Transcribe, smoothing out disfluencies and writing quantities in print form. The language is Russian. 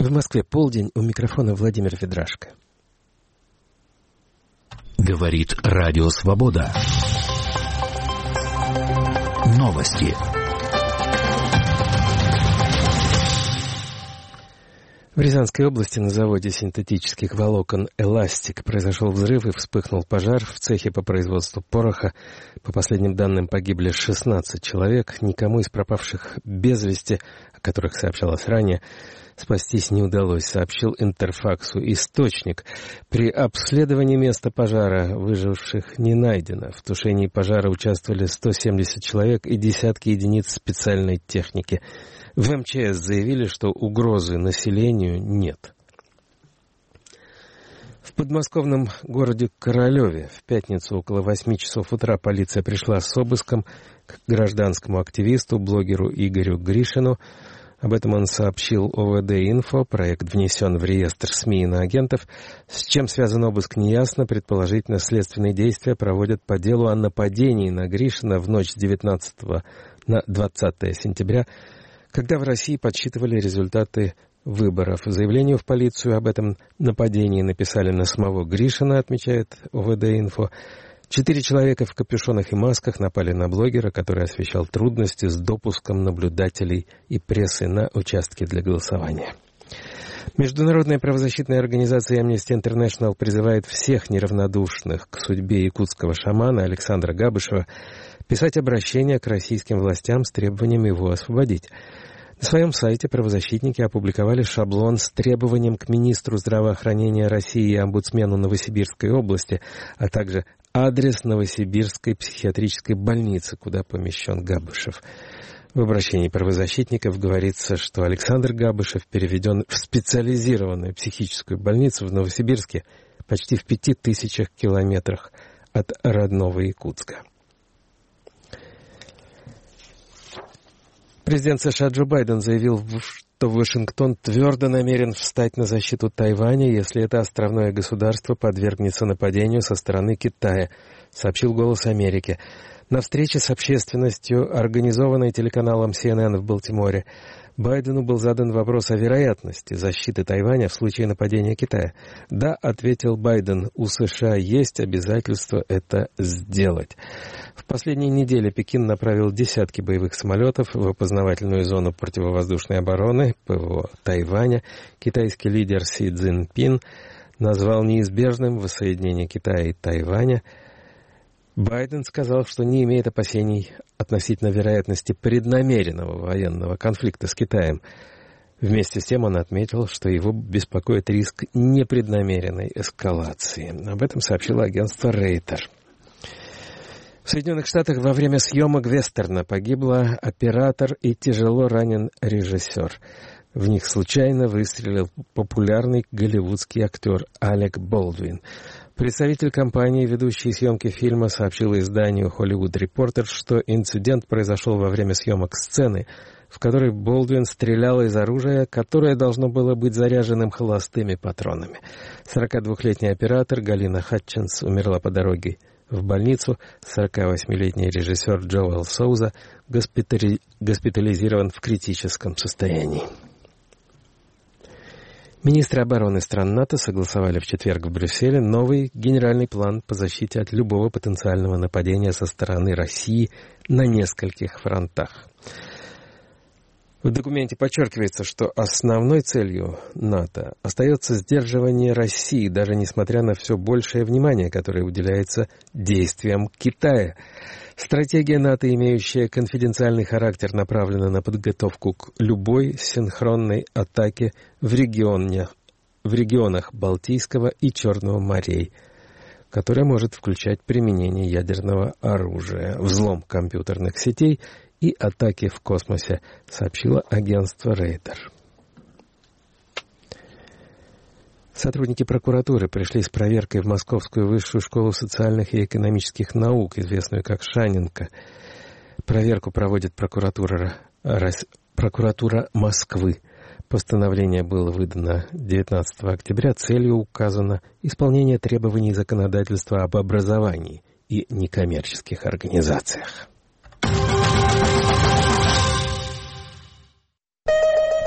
В Москве полдень, у микрофона Владимир Ведрашко. Говорит Радио Свобода. Новости. В Рязанской области на заводе синтетических волокон «Эластик» произошел взрыв и вспыхнул пожар в цехе по производству пороха. По последним данным, погибли 16 человек. Никому из пропавших без вести, о которых сообщалось ранее, спастись не удалось, сообщил Интерфаксу источник. При обследовании места пожара выживших не найдено. В тушении пожара участвовали 170 человек и десятки единиц специальной техники. В МЧС заявили, что угрозы населению нет. В подмосковном городе Королеве в пятницу около 8 часов утра полиция пришла с обыском к гражданскому активисту, блогеру Игорю Гришину. Об этом он сообщил ОВД-Инфо. Проект внесен в реестр СМИ и иноагентов. С чем связан обыск, неясно. Предположительно, следственные действия проводят по делу о нападении на Гришина в ночь с 19 на 20 сентября, когда в России подсчитывали результаты выборов. Заявление в полицию об этом нападении написали на самого Гришина, отмечает ОВД-Инфо. 4 человека в капюшонах и масках напали на блогера, который освещал трудности с допуском наблюдателей и прессы на участки для голосования. Международная правозащитная организация Amnesty International призывает всех неравнодушных к судьбе якутского шамана Александра Габышева писать обращение к российским властям с требованием его освободить. На своем сайте правозащитники опубликовали шаблон с требованием к министру здравоохранения России и омбудсмену Новосибирской области, а также адрес Новосибирской психиатрической больницы, куда помещен Габышев. В обращении правозащитников говорится, что Александр Габышев переведен в специализированную психическую больницу в Новосибирске, почти в 5000 километрах от родного Якутска. Президент США Джо Байден заявил, что Вашингтон твердо намерен встать на защиту Тайваня, если это островное государство подвергнется нападению со стороны Китая, сообщил «Голос Америки». На встрече с общественностью, организованной телеканалом CNN в Балтиморе, Байдену был задан вопрос о вероятности защиты Тайваня в случае нападения Китая. «Да», — ответил Байден, — «у США есть обязательство это сделать». В последние недели Пекин направил десятки боевых самолетов в опознавательную зону противовоздушной обороны ПВО Тайваня. Китайский лидер Си Цзиньпин назвал неизбежным воссоединение Китая и Тайваня. Байден сказал, что не имеет опасений относительно вероятности преднамеренного военного конфликта с Китаем. Вместе с тем он отметил, что его беспокоит риск непреднамеренной эскалации. Об этом сообщило агентство Рейтер. В Соединенных Штатах во время съемок вестерна погибла оператор и тяжело ранен режиссер. В них случайно выстрелил популярный голливудский актер Алек Болдуин. Представитель компании, ведущей съемки фильма, сообщил изданию Hollywood Reporter, что инцидент произошел во время съемок сцены, в которой Болдуин стрелял из оружия, которое должно было быть заряженным холостыми патронами. 42-летний оператор Галина Хатчинс умерла по дороге в больницу. 48-летний режиссер Джоэл Соуза госпитализирован в критическом состоянии. Министры обороны стран НАТО согласовали в четверг в Брюсселе новый генеральный план по защите от любого потенциального нападения со стороны России на нескольких фронтах. В документе подчеркивается, что основной целью НАТО остается сдерживание России, даже несмотря на все большее внимание, которое уделяется действиям Китая. Стратегия НАТО, имеющая конфиденциальный характер, направлена на подготовку к любой синхронной атаке в регионах Балтийского и Черного морей, которая может включать применение ядерного оружия, взлом компьютерных сетей и атаки в космосе, сообщило агентство Рейтер. Сотрудники прокуратуры пришли с проверкой в Московскую высшую школу социальных и экономических наук, известную как Шаненко. Проверку проводит прокуратура Москвы. Постановление было выдано 19 октября. Целью указано исполнение требований законодательства об образовании и некоммерческих организациях.